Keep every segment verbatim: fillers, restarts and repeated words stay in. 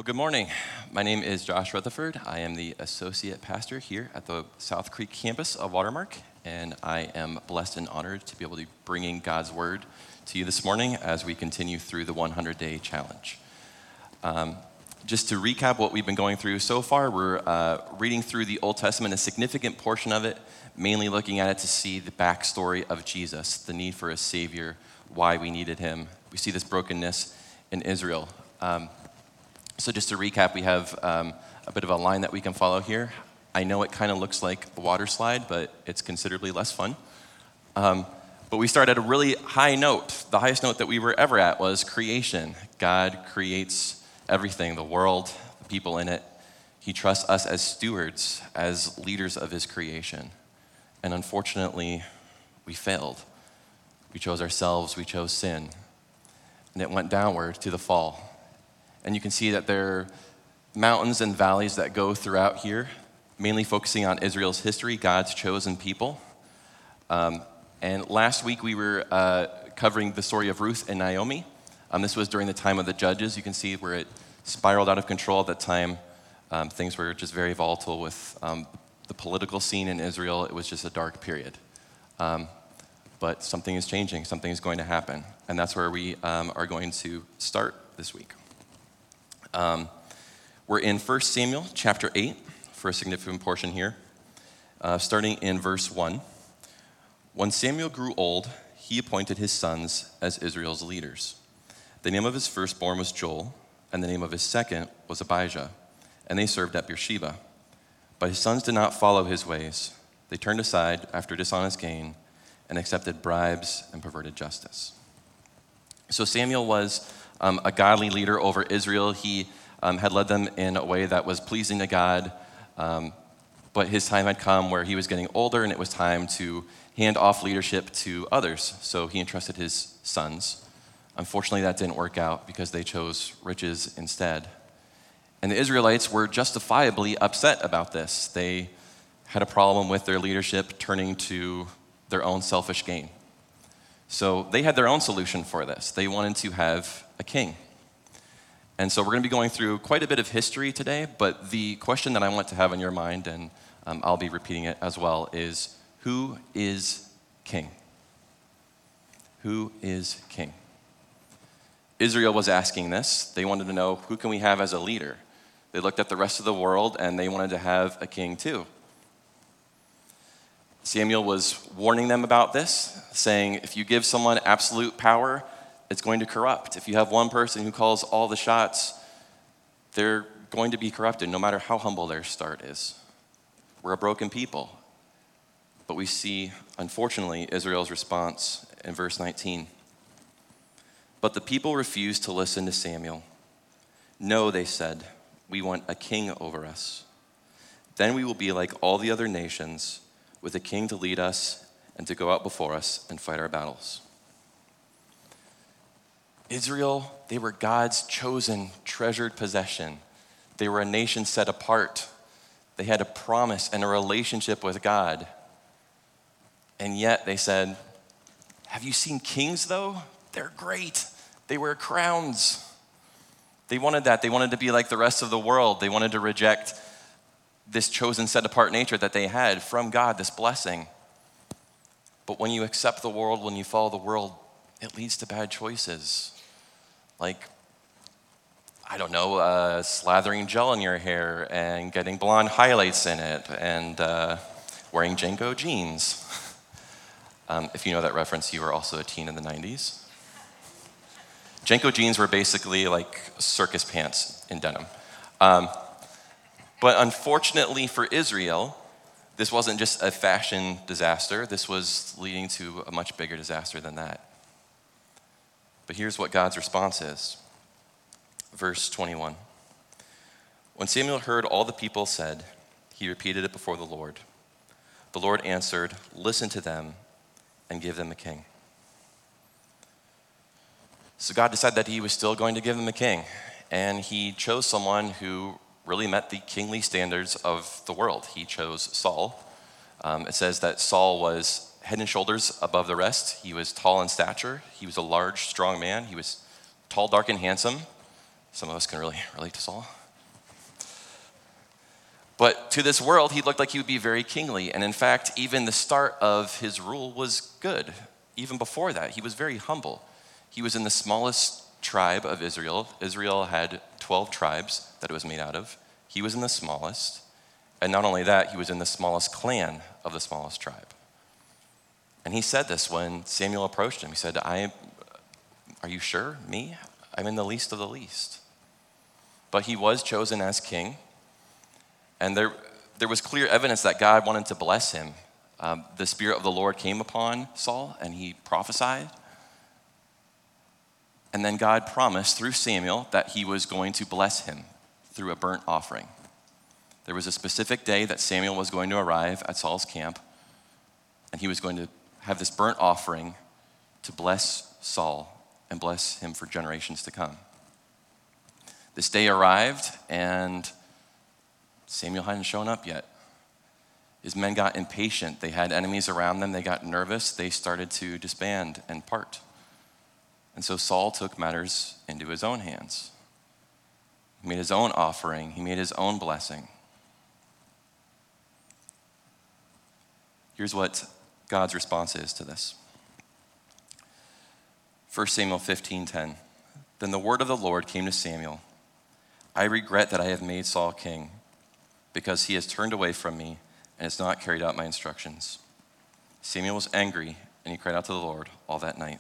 Well, good morning. My name is Josh Rutherford. I am the associate pastor here at the South Creek campus of Watermark, and I am blessed and honored to be able to be bringing God's word to you this morning as we continue through the hundred day challenge. Um, just to recap what we've been going through so far, we're uh, reading through the Old Testament, a significant portion of it, mainly looking at it to see the backstory of Jesus, the need for a Savior, why we needed him. We see this brokenness in Israel. Um, So just to recap, we have um, a bit of a line that we can follow here. I know it kind of looks like a water slide, but it's considerably less fun. Um, but we start at a really high note. The highest note that we were ever at was creation. God creates everything, the world, the people in it. He trusts us as stewards, as leaders of his creation. And unfortunately, we failed. We chose ourselves, we chose sin. And it went downward to the fall. And you can see that there are mountains and valleys that go throughout here, mainly focusing on Israel's history, God's chosen people. Um, and last week we were uh, covering the story of Ruth and Naomi. Um, this was during the time of the Judges. You can see where it spiraled out of control at that time. Um, things were just very volatile with um, the political scene in Israel. It was just a dark period. Um, but something is changing. Something is going to happen. And that's where we um, are going to start this week. Um, we're in First Samuel chapter eight for a significant portion here, uh, starting in verse one. When Samuel grew old, he appointed his sons as Israel's leaders. The name of his firstborn was Joel, and the name of his second was Abijah, and they served at Beersheba. But his sons did not follow his ways. They turned aside after dishonest gain and accepted bribes and perverted justice. So Samuel was Um, a godly leader over Israel. He um, had led them in a way that was pleasing to God, um, but his time had come where he was getting older and it was time to hand off leadership to others. So he entrusted his sons. Unfortunately, that didn't work out because they chose riches instead. And the Israelites were justifiably upset about this. They had a problem with their leadership turning to their own selfish gain. So they had their own solution for this. They wanted to have a king. And so we're going to be going through quite a bit of history today, but the question that I want to have in your mind, and um, I'll be repeating it as well, is who is king? Who is king? Israel was asking this. They wanted to know, who can we have as a leader? They looked at the rest of the world and they wanted to have a king too. Samuel was warning them about this, saying if you give someone absolute power, it's going to corrupt. If you have one person who calls all the shots, they're going to be corrupted no matter how humble their start is. We're a broken people. But we see, unfortunately, Israel's response in verse nineteen. But the people refused to listen to Samuel. No, they said, we want a king over us. Then we will be like all the other nations, with a king to lead us and to go out before us and fight our battles. Israel, they were God's chosen, treasured possession. They were a nation set apart. They had a promise and a relationship with God. And yet they said, have you seen kings though? They're great. They wear crowns. They wanted that. They wanted to be like the rest of the world. They wanted to reject this chosen, set apart nature that they had from God, this blessing. But when you accept the world, when you follow the world, it leads to bad choices. Like, I don't know, uh, slathering gel in your hair and getting blonde highlights in it and uh, wearing Janko jeans. Um, if you know that reference, you were also a teen in the nineties. Janko jeans were basically like circus pants in denim. Um, But unfortunately for Israel, this wasn't just a fashion disaster. This was leading to a much bigger disaster than that. But here's what God's response is. Verse twenty-one. When Samuel heard all the people said, he repeated it before the Lord. The Lord answered, listen to them and give them a king. So God decided that he was still going to give them a king. And he chose someone who really met the kingly standards of the world. He chose Saul. Um, it says that Saul was head and shoulders above the rest. He was tall in stature. He was a large, strong man. He was tall, dark, and handsome. Some of us can really relate to Saul. But to this world, he looked like he would be very kingly. And in fact, even the start of his rule was good. Even before that, he was very humble. He was in the smallest tribe of Israel. Israel had twelve tribes that it was made out of. He was in the smallest. And not only that, he was in the smallest clan of the smallest tribe. And he said this when Samuel approached him. He said, I, are you sure? Me? I'm in the least of the least. But he was chosen as king. And there, there was clear evidence that God wanted to bless him. Um, the Spirit of the Lord came upon Saul, and he prophesied. And then God promised through Samuel that he was going to bless him through a burnt offering. There was a specific day that Samuel was going to arrive at Saul's camp, and he was going to have this burnt offering to bless Saul and bless him for generations to come. This day arrived, and Samuel hadn't shown up yet. His men got impatient. They had enemies around them. They got nervous. They started to disband and part. And so Saul took matters into his own hands. He made his own offering. He made his own blessing. Here's what God's response is to this. First Samuel fifteen ten. Then the word of the Lord came to Samuel. I regret that I have made Saul king, because he has turned away from me and has not carried out my instructions. Samuel was angry, and he cried out to the Lord all that night.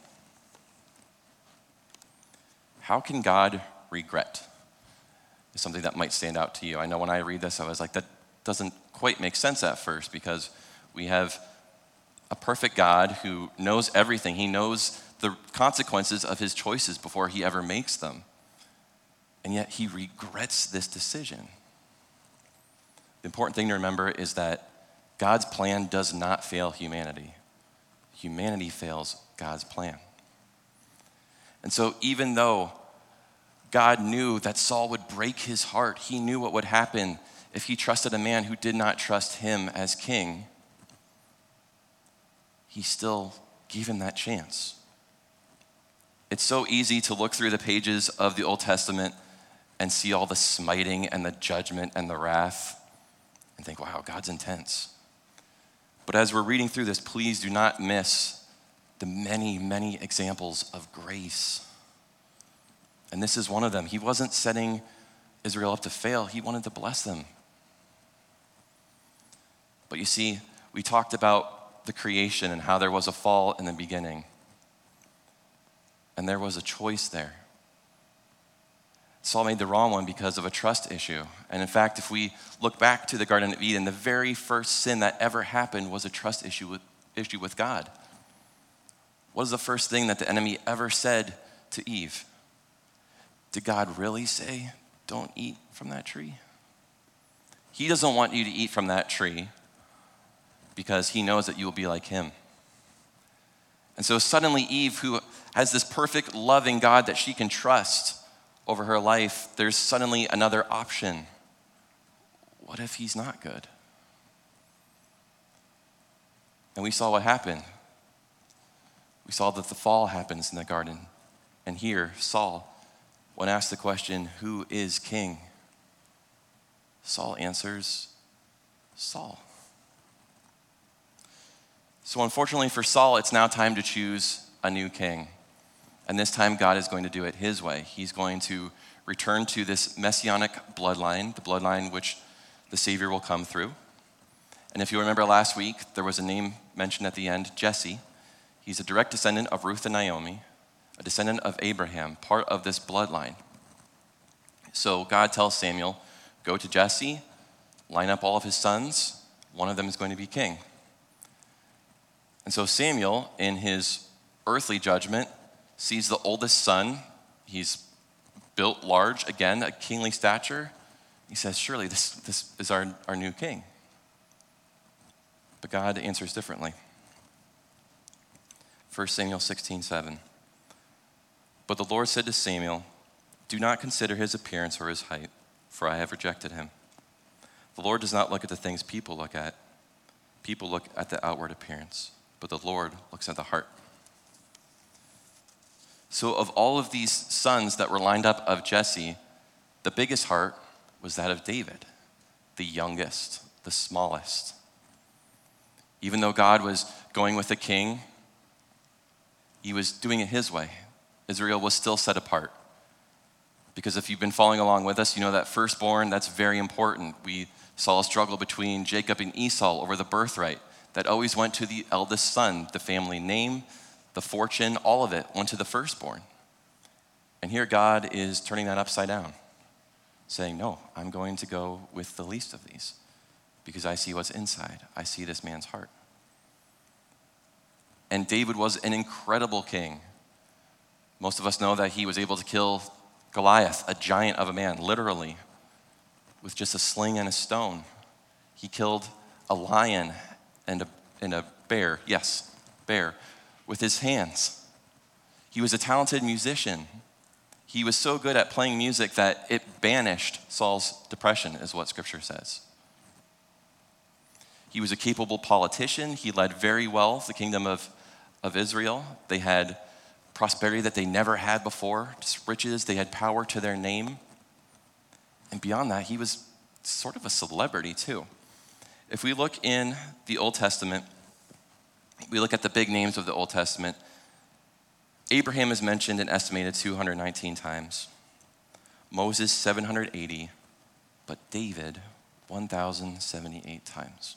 How can God regret? Is something that might stand out to you. I know when I read this, I was like, that doesn't quite make sense at first, because we have a perfect God who knows everything. He knows the consequences of his choices before he ever makes them. And yet he regrets this decision. The important thing to remember is that God's plan does not fail humanity. Humanity fails God's plan. And so even though God knew that Saul would break his heart, he knew what would happen if he trusted a man who did not trust him as king, he still gave him that chance. It's so easy to look through the pages of the Old Testament and see all the smiting and the judgment and the wrath and think, wow, God's intense. But as we're reading through this, please do not miss the many, many examples of grace. And this is one of them. He wasn't setting Israel up to fail. He wanted to bless them. But you see, we talked about the creation and how there was a fall in the beginning. And there was a choice there. Saul made the wrong one because of a trust issue. And in fact, if we look back to the Garden of Eden, the very first sin that ever happened was a trust issue with, issue with God. What is the first thing that the enemy ever said to Eve? Did God really say, don't eat from that tree? He doesn't want you to eat from that tree because he knows that you will be like him. And so suddenly Eve, who has this perfect, loving God that she can trust over her life, there's suddenly another option. What if he's not good? And we saw what happened. We saw that the fall happens in the garden. And here, Saul, when asked the question, who is king? Saul answers, Saul. So unfortunately for Saul, it's now time to choose a new king. And this time God is going to do it his way. He's going to return to this messianic bloodline, the bloodline which the Savior will come through. And if you remember last week, there was a name mentioned at the end, Jesse. He's a direct descendant of Ruth and Naomi, a descendant of Abraham, part of this bloodline. So God tells Samuel, go to Jesse, line up all of his sons. One of them is going to be king. And so Samuel, in his earthly judgment, sees the oldest son. He's built large, again, a kingly stature. He says, surely this, this is our, our new king. But God answers differently. First Samuel sixteen seven. But the Lord said to Samuel, do not consider his appearance or his height, for I have rejected him. The Lord does not look at the things people look at. People look at the outward appearance, but the Lord looks at the heart. So of all of these sons that were lined up of Jesse, The biggest heart was that of David, the youngest, the smallest. Even though God was going with the king, he was doing it his way. Israel was still set apart. Because if you've been following along with us, you know that firstborn, that's very important. We saw a struggle between Jacob and Esau over the birthright. That always went to the eldest son. The family name, the fortune, all of it went to the firstborn. And here God is turning that upside down, saying, no, I'm going to go with the least of these because I see what's inside. I see this man's heart. And David was an incredible king. Most of us know that he was able to kill Goliath, a giant of a man, literally, with just a sling and a stone. He killed a lion and a, and a bear, yes, bear, with his hands. He was a talented musician. He was so good at playing music that it banished Saul's depression, is what Scripture says. He was a capable politician. He led very well the kingdom of, of Israel. They had prosperity that they never had before, just riches. They had power to their name. And beyond that, he was sort of a celebrity too. If we look in the Old Testament, we look at the big names of the Old Testament, Abraham is mentioned an estimated two hundred nineteen times, Moses seven hundred eighty, but David one thousand seventy-eight times.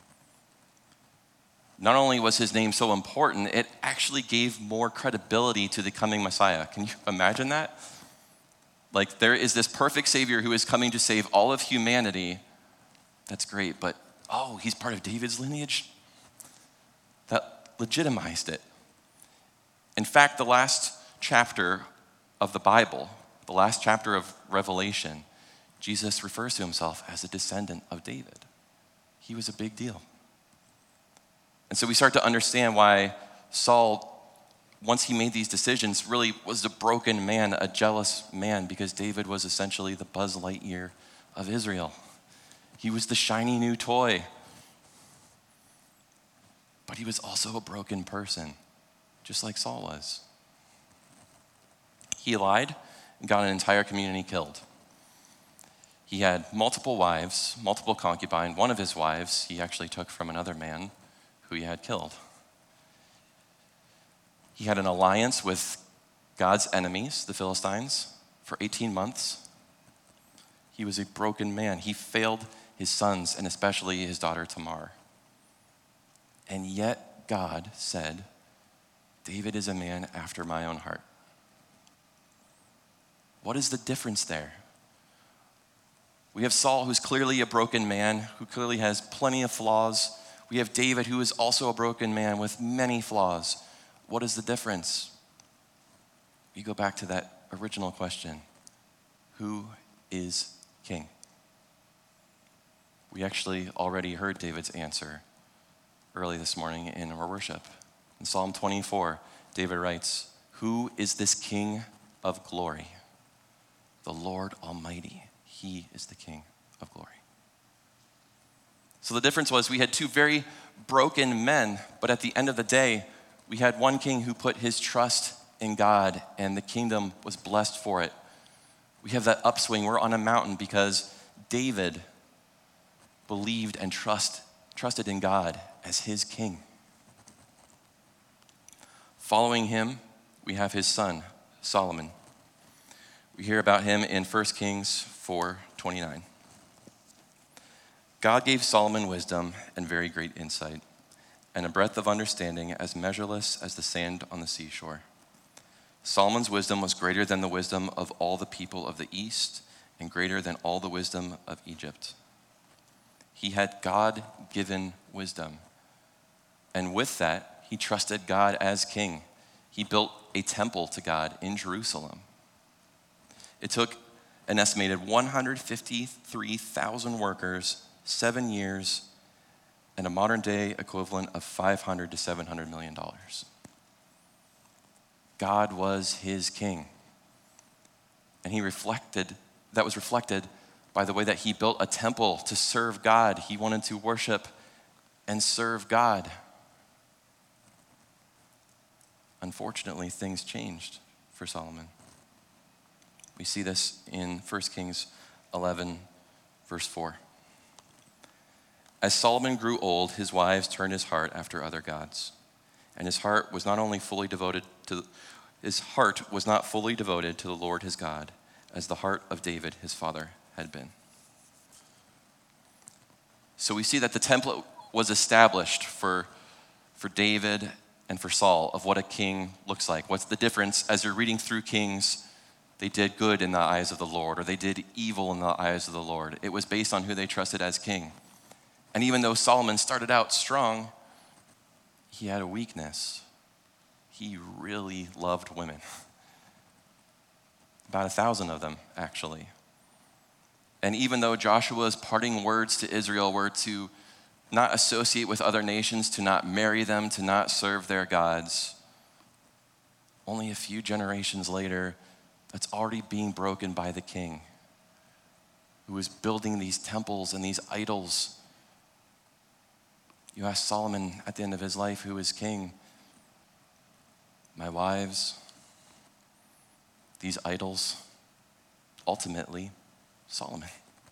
Not only was his name so important, it actually gave more credibility to the coming Messiah. Can you imagine that? Like, there is this perfect Savior who is coming to save all of humanity. That's great, but oh, he's part of David's lineage? That legitimized it. In fact, the last chapter of the Bible, the last chapter of Revelation, Jesus refers to himself as a descendant of David. He was a big deal. And so we start to understand why Saul, once he made these decisions, really was a broken man, a jealous man, because David was essentially the Buzz Lightyear of Israel. He was the shiny new toy. But he was also a broken person, just like Saul was. He lied and got an entire community killed. He had multiple wives, multiple concubines. One of his wives he actually took from another man who he had killed. He had an alliance with God's enemies, the Philistines, for eighteen months. He was a broken man. He failed his sons, and especially his daughter Tamar. And yet God said, David is a man after my own heart. What is the difference there? We have Saul, who's clearly a broken man, who clearly has plenty of flaws. We have David, who is also a broken man with many flaws. What is the difference? We go back to that original question. Who is king? We actually already heard David's answer early this morning in our worship. In Psalm twenty-four, David writes, "Who is this King of glory? The Lord Almighty. He is the King of glory." So the difference was we had two very broken men, but at the end of the day, we had one king who put his trust in God, and the kingdom was blessed for it. We have that upswing. We're on a mountain because David believed and trust, trusted in God as his king. Following him, we have his son, Solomon. We hear about him in First Kings four twenty-nine. God gave Solomon wisdom and very great insight, and a breadth of understanding as measureless as the sand on the seashore. Solomon's wisdom was greater than the wisdom of all the people of the East, and greater than all the wisdom of Egypt. He had God-given wisdom, and with that, he trusted God as king. He built a temple to God in Jerusalem. It took an estimated one hundred fifty-three thousand workers, seven years, and a modern day equivalent of five hundred to seven hundred million dollars. God was his king. And he reflected, that was reflected by the way that he built a temple to serve God. He wanted to worship and serve God. Unfortunately, things changed for Solomon. We see this in First Kings eleven, verse four. As Solomon grew old, his wives turned his heart after other gods, and his heart was not only fully devoted to his heart was not fully devoted to the Lord his God, as the heart of David his father had been. So we see that the template was established for, for David and for Saul of what a king looks like. What's the difference? As you're reading through Kings, they did good in the eyes of the Lord, or they did evil in the eyes of the Lord. It was based on who they trusted as king. And even though Solomon started out strong, he had a weakness. He really loved women. About a thousand of them, actually. And even though Joshua's parting words to Israel were to not associate with other nations, to not marry them, to not serve their gods, only a few generations later, that's already being broken by the king who was building these temples and these idols. You ask Solomon at the end of his life, who is king? My wives, these idols, ultimately, Solomon.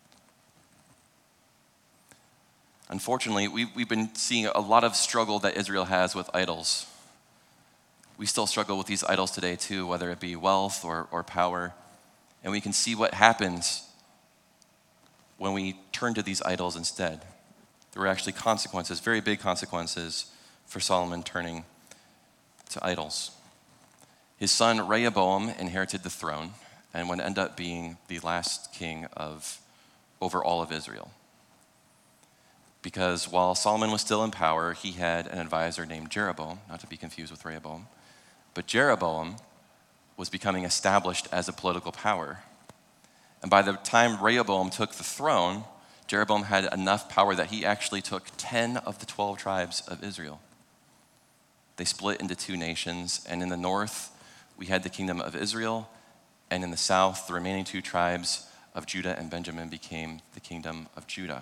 Unfortunately, we, we've been seeing a lot of struggle that Israel has with idols. We still struggle with these idols today too, whether it be wealth or, or power. And we can see what happens when we turn to these idols instead. There were actually consequences, very big consequences, for Solomon turning to idols. His son Rehoboam inherited the throne and would end up being the last king of over all of Israel. Because while Solomon was still in power, he had an advisor named Jeroboam, not to be confused with Rehoboam. But Jeroboam was becoming established as a political power. And by the time Rehoboam took the throne, Jeroboam had enough power that he actually took ten of the twelve tribes of Israel. They split into two nations, and in the north, we had the kingdom of Israel, and in the south, the remaining two tribes of Judah and Benjamin became the kingdom of Judah.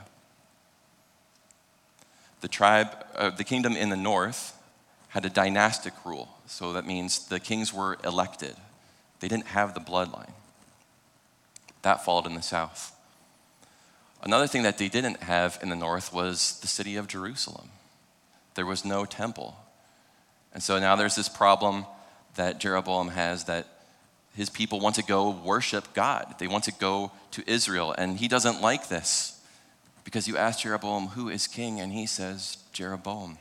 The tribe, uh, the kingdom in the north had a dynastic rule, so that means the kings were elected. They didn't have the bloodline. That followed in the south. Another thing that they didn't have in the north was the city of Jerusalem. There was no temple. And so now there's this problem that Jeroboam has, that his people want to go worship God. They want to go to Israel, and he doesn't like this. Because you ask Jeroboam, who is king? And he says, Jeroboam.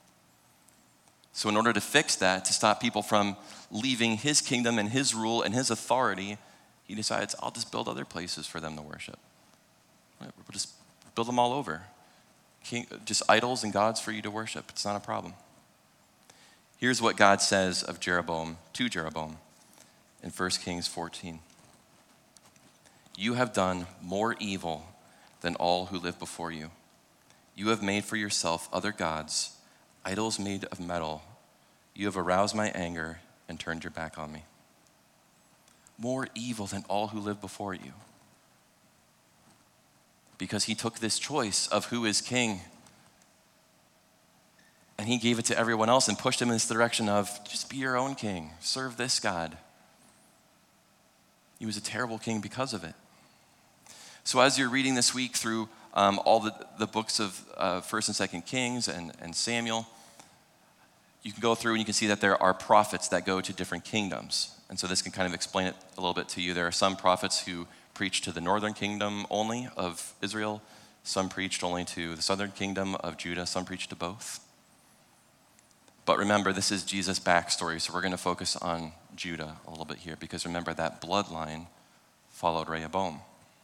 So in order to fix that, to stop people from leaving his kingdom and his rule and his authority, he decides, I'll just build other places for them to worship. We'll just build them all over. King, just idols and gods for you to worship. It's not a problem. Here's what God says of Jeroboam, to Jeroboam, in First Kings fourteen. You have done more evil than all who live before you. You have made for yourself other gods, idols made of metal. You have aroused my anger and turned your back on me. More evil than all who live before you. Because he took this choice of who is king, and he gave it to everyone else and pushed them in this direction of just be your own king, serve this God. He was a terrible king because of it. So as you're reading this week through um, all the, the books of uh, First and Second Kings and, and Samuel, you can go through and you can see that there are prophets that go to different kingdoms. And so this can kind of explain it a little bit to you. There are some prophets who preached to the northern kingdom only of Israel. Some preached only to the southern kingdom of Judah. Some preached to both. But remember, this is Jesus' backstory, so we're going to focus on Judah a little bit here, because remember that bloodline followed Rehoboam.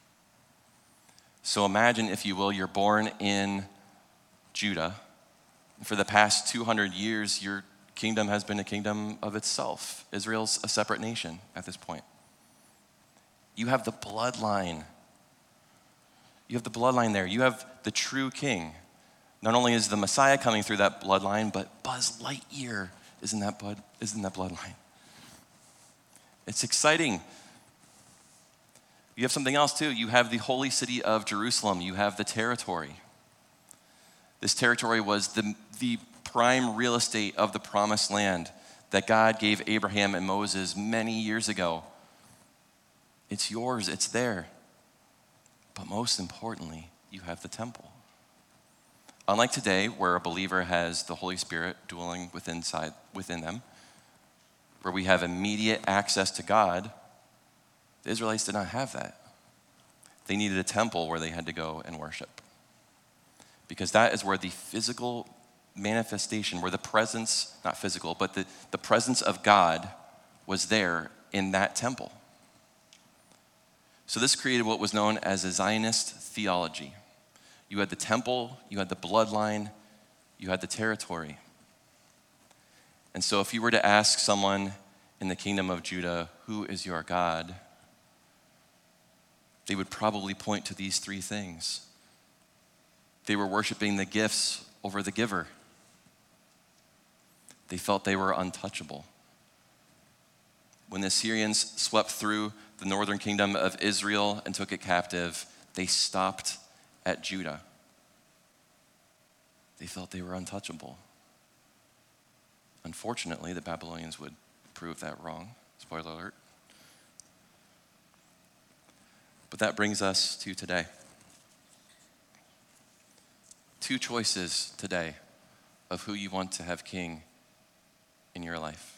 So imagine, if you will, you're born in Judah. For the past two hundred years, your kingdom has been a kingdom of itself. Israel's a separate nation at this point. You have the bloodline. You have the bloodline there. You have the true king. Not only is the Messiah coming through that bloodline, but Buzz Lightyear is in that blood, is in that bloodline. It's exciting. You have something else too. You have the holy city of Jerusalem. You have the territory. This territory was the, the prime real estate of the promised land that God gave Abraham and Moses many years ago. It's yours, it's there. But most importantly, you have the temple. Unlike today, where a believer has the Holy Spirit dwelling within, inside, within them, where we have immediate access to God, the Israelites did not have that. They needed a temple where they had to go and worship. Because that is where the physical manifestation, where the presence, not physical, but the, the presence of God was there in that temple. So this created what was known as a Zionist theology. You had the temple, you had the bloodline, you had the territory. And so if you were to ask someone in the kingdom of Judah, who is your God? They would probably point to these three things. They were worshiping the gifts over the giver. They felt they were untouchable. When the Assyrians swept through the northern kingdom of Israel and took it captive, they stopped at Judah. They felt they were untouchable. Unfortunately, the Babylonians would prove that wrong. Spoiler alert. But that brings us to today. Two choices today of who you want to have king in your life.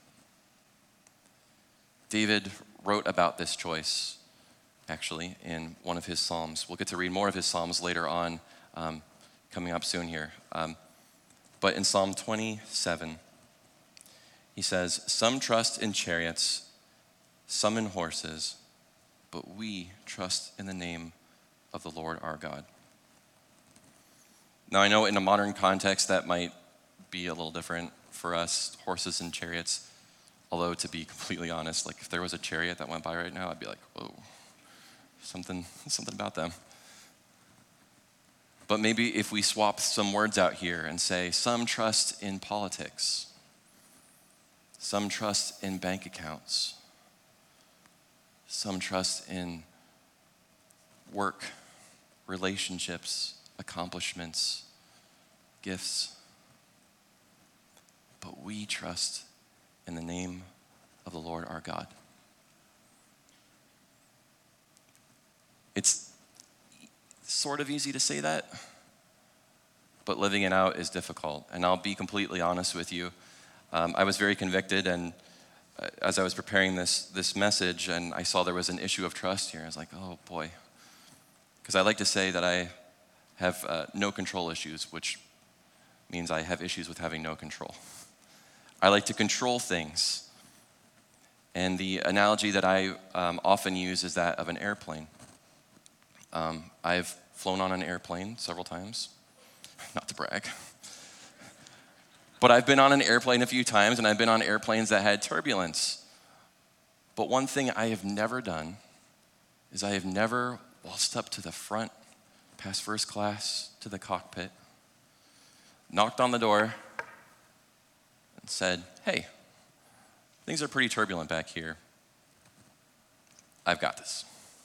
David wrote about this choice, actually, in one of his Psalms. We'll get to read more of his Psalms later on, um, coming up soon here. Um, but in Psalm twenty-seven, he says, "Some trust in chariots, some in horses, but we trust in the name of the Lord our God." Now, I know in a modern context that might be a little different for us, horses and chariots. Although, to be completely honest, like if there was a chariot that went by right now, I'd be like, whoa, something, something about them. But maybe if we swap some words out here and say, some trust in politics, some trust in bank accounts, some trust in work, relationships, accomplishments, gifts. But we trust in the name of the Lord our God. It's sort of easy to say that, but living it out is difficult. And I'll be completely honest with you. Um, I was very convicted, and uh, as I was preparing this, this message, and I saw there was an issue of trust here, I was like, oh boy. Because I like to say that I have uh, no control issues, which means I have issues with having no control. I like to control things. And the analogy that I um, often use is that of an airplane. Um, I've flown on an airplane several times, not to brag. But I've been on an airplane a few times, and I've been on airplanes that had turbulence. But one thing I have never done is I have never waltzed up to the front, past first class, to the cockpit, knocked on the door, and said, hey, things are pretty turbulent back here. I've got this.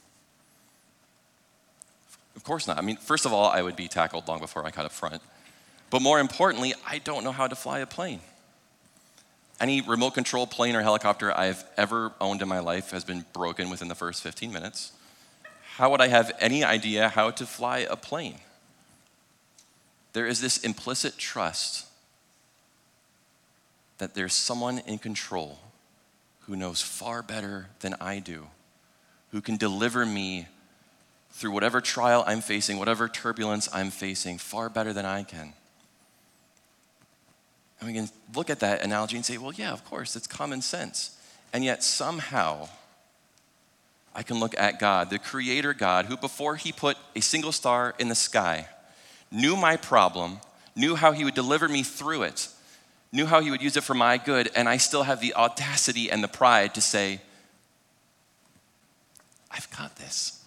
Of course not. I mean, first of all, I would be tackled long before I got up front. But more importantly, I don't know how to fly a plane. Any remote control plane or helicopter I've ever owned in my life has been broken within the first fifteen minutes. How would I have any idea how to fly a plane? There is this implicit trust that there's someone in control who knows far better than I do, who can deliver me through whatever trial I'm facing, whatever turbulence I'm facing, far better than I can. And we can look at that analogy and say, well, yeah, of course, it's common sense. And yet somehow I can look at God, the creator God, who before he put a single star in the sky, knew my problem, knew how he would deliver me through it, knew how he would use it for my good, and I still have the audacity and the pride to say, I've got this.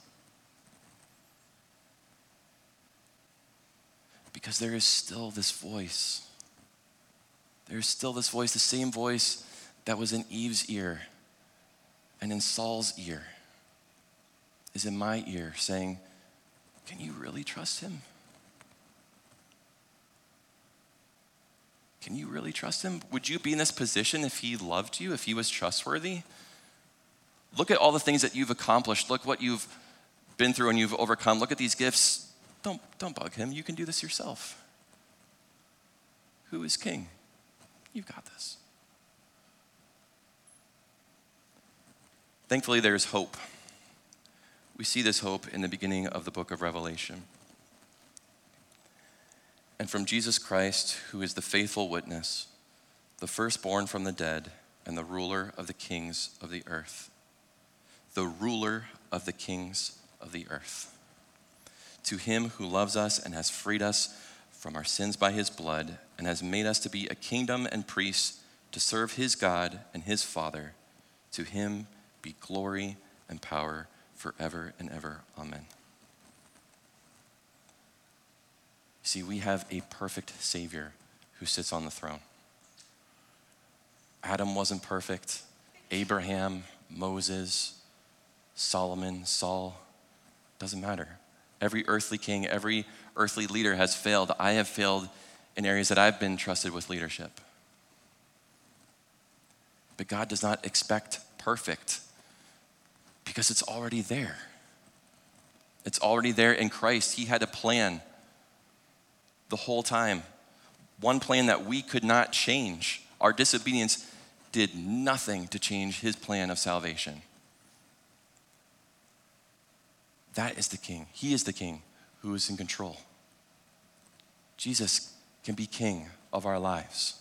Because there is still this voice. There is still this voice, the same voice that was in Eve's ear and in Saul's ear is in my ear saying, can you really trust him? Can you really trust him? Would you be in this position if he loved you, if he was trustworthy? Look at all the things that you've accomplished. Look what you've been through and you've overcome. Look at these gifts. Don't, don't bug him. You can do this yourself. Who is king? You've got this. Thankfully, there is hope. We see this hope in the beginning of the book of Revelation. And from Jesus Christ, who is the faithful witness, the firstborn from the dead, and the ruler of the kings of the earth. The ruler of the kings of the earth. To him who loves us and has freed us from our sins by his blood, and has made us to be a kingdom and priests to serve his God and his Father, to him be glory and power forever and ever. Amen. See, we have a perfect Savior who sits on the throne. Adam wasn't perfect. Abraham, Moses, Solomon, Saul, doesn't matter. Every earthly king, every earthly leader has failed. I have failed in areas that I've been trusted with leadership. But God does not expect perfect because it's already there. It's already there in Christ. He had a plan the whole time. One plan that we could not change. Our disobedience did nothing to change his plan of salvation. That is the king. He is the king who is in control. Jesus can be king of our lives.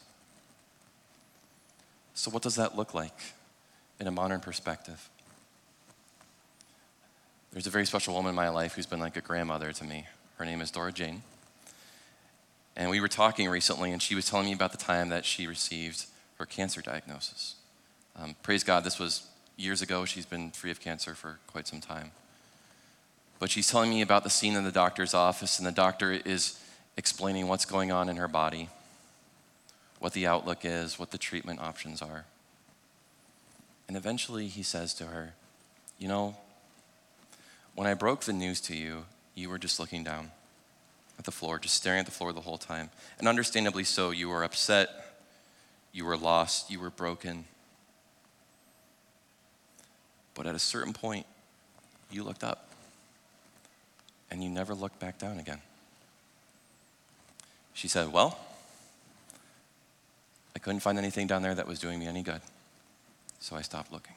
So what does that look like in a modern perspective? There's a very special woman in my life who's been like a grandmother to me. Her name is Dora Jane. And we were talking recently, and she was telling me about the time that she received her cancer diagnosis. Um, praise God, this was years ago. She's been free of cancer for quite some time. But she's telling me about the scene in the doctor's office, and the doctor is explaining what's going on in her body, what the outlook is, what the treatment options are. And eventually he says to her, you know, when I broke the news to you, you were just looking down at the floor, just staring at the floor the whole time. And understandably so, you were upset, you were lost, you were broken. But at a certain point, you looked up and you never looked back down again. She said, well, I couldn't find anything down there that was doing me any good, so I stopped looking.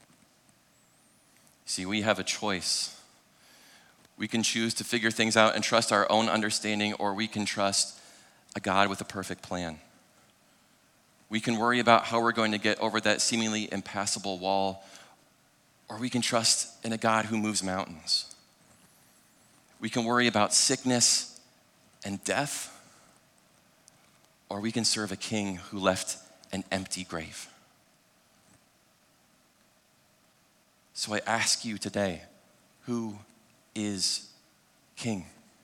See, we have a choice. We can choose to figure things out and trust our own understanding, or we can trust a God with a perfect plan. We can worry about how we're going to get over that seemingly impassable wall, or we can trust in a God who moves mountains. We can worry about sickness and death, or we can serve a king who left an empty grave. So I ask you today, who is king?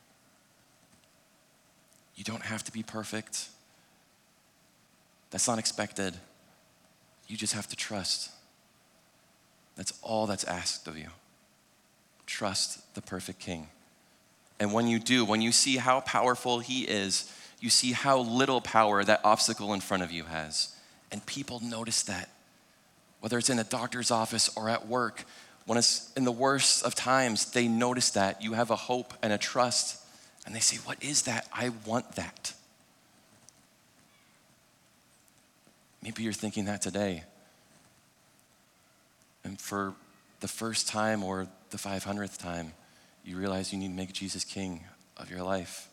You don't have to be perfect. That's not expected. You just have to trust. That's all that's asked of you. Trust the perfect king. And when you do, when you see how powerful he is, you see how little power that obstacle in front of you has. And people notice that. Whether it's in a doctor's office or at work, when it's in the worst of times, they notice that. You have a hope and a trust, and they say, what is that? I want that. Maybe you're thinking that today. And for the first time or the five hundredth time, you realize you need to make Jesus king of your life.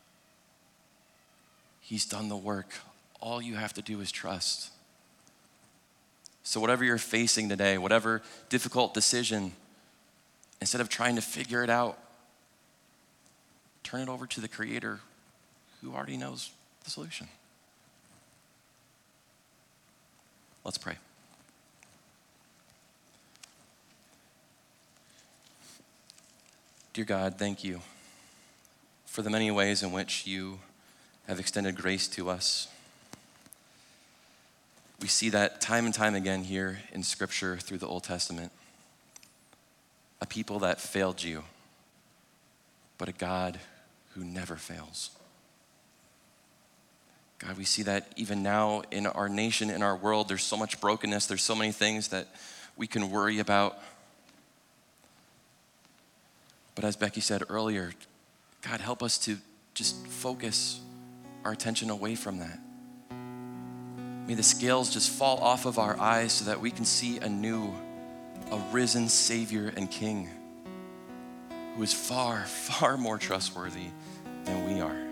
He's done the work. All you have to do is trust. So whatever you're facing today, whatever difficult decision, instead of trying to figure it out, turn it over to the Creator who already knows the solution. Let's pray. Dear God, thank you for the many ways in which you have extended grace to us. We see that time and time again here in Scripture through the Old Testament. A people that failed you, but a God who never fails. God, we see that even now in our nation, in our world, there's so much brokenness, there's so many things that we can worry about. But as Becky said earlier, God, help us to just focus our attention away from that. May the scales just fall off of our eyes so that we can see anew a risen Savior and King who is far, far more trustworthy than we are.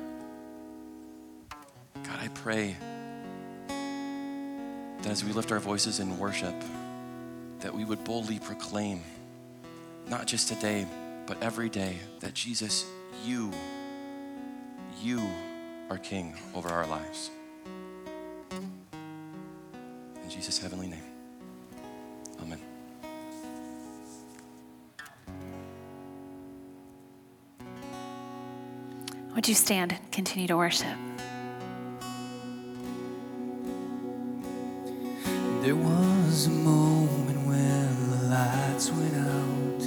God, I pray that as we lift our voices in worship, that we would boldly proclaim, not just today, but every day, that Jesus, you, you are King over our lives. In Jesus' heavenly name, amen. Would you stand and continue to worship? There was a moment when the lights went out,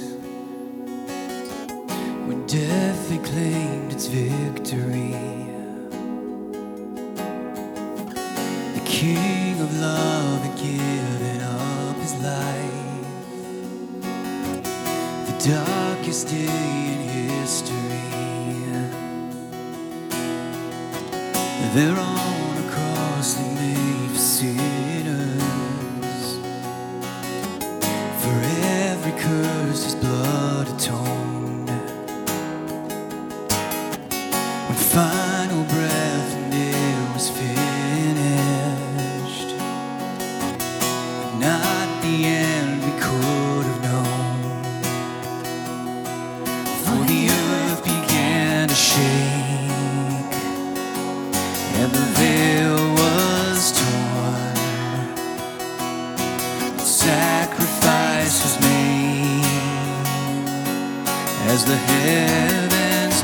when death had claimed its victory. The King of love had given up his life, the darkest day in history. There on a cross they made for sinners. For every curse his blood atoned. When final breath and it was finished, but not the end we could have known. For the earth began to shake, and the veil was torn. Sacrifice was made as the heavens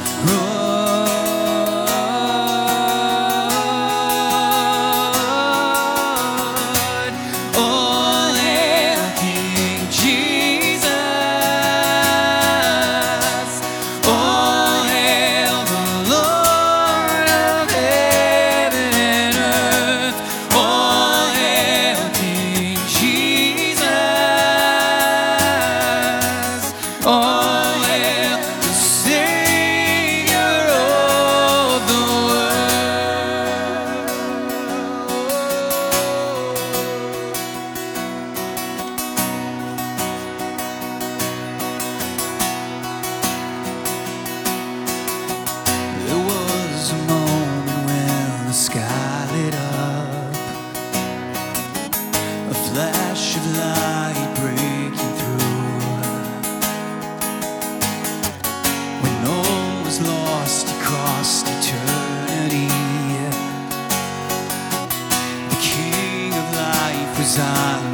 roared. Oh, hail King Jesus! Oh, hail the Lord of heaven and earth! Oh, hail King Jesus! Oh, hail the Savior of the world! There was a moment when the sky lit up, a flash of light breaking through. When all was lost across eternity, the King of life was on